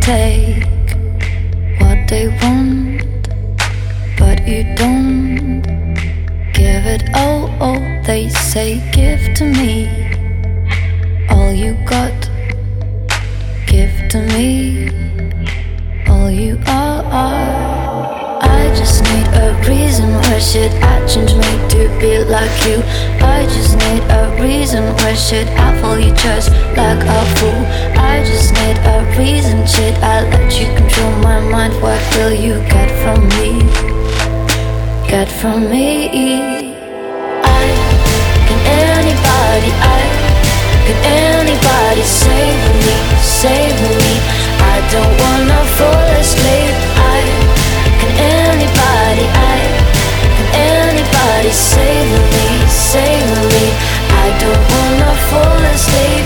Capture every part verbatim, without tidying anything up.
take what they want, but you don't give it all. Oh, they say give to me all you got, give to me all you are. I just need a reason, why should I change me to be like you? I just need a reason, why should I fall you just like a fool? I just need a reason, should I let you control my mind? What will you get from me? Get from me? I can anybody, I can anybody save me, save me? I don't wanna fall asleep. I can anybody, I can anybody save me, save me? I don't wanna fall asleep.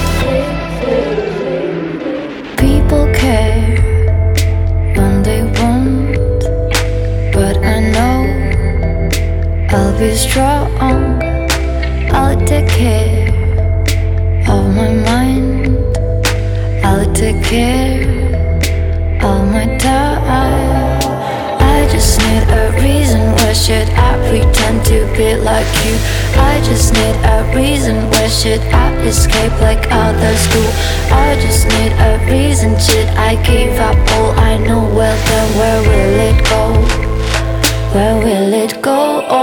People care when they want, but I know I'll be strong. I'll take care of my mind, I'll take care of my time. I just need a reason, why should I pretend to be like you? I just need a reason, why should I escape like others do? I just need a reason, should I give up all I know? Well then where will it go? Where will it go?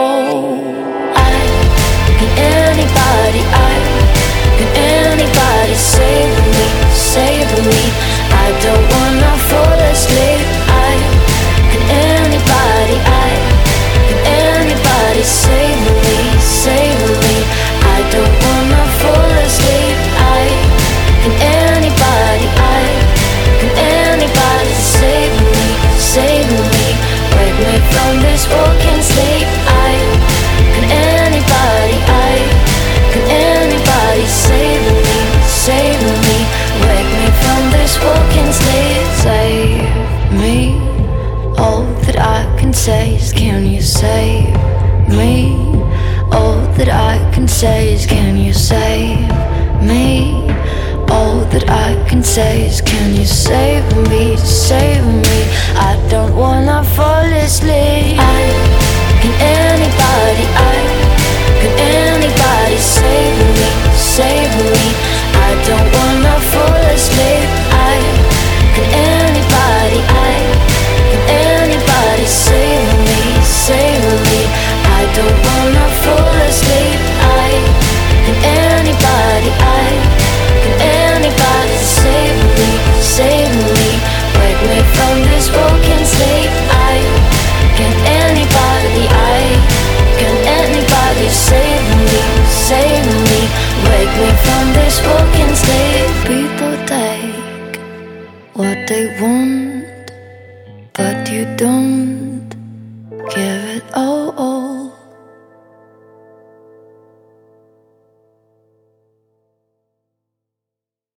I can anybody, I can anybody save me, save me? I don't wanna fall asleep. I can anybody, I can anybody save me, save me? I don't wanna fall asleep. I can anybody, I can anybody save me, save me? Wake me from this walking sleep. I can anybody, I can anybody save me, save me? Wake me from this walking sleep. Save me. All that I can say is can you save me? All that I can say is can you save me? All that I can say is can you save me, save me? I don't wanna fall asleep. I can anybody, I can anybody save me, save me? I don't wanna fall asleep. I can anybody, I can anybody save me, save me? I don't wanna fall asleep. I can anybody, I can anybody save me, save me? Wake me from this broken sleep. I can anybody, I can anybody save me, save me? Wake me from this broken sleep. People take what they want, but you don't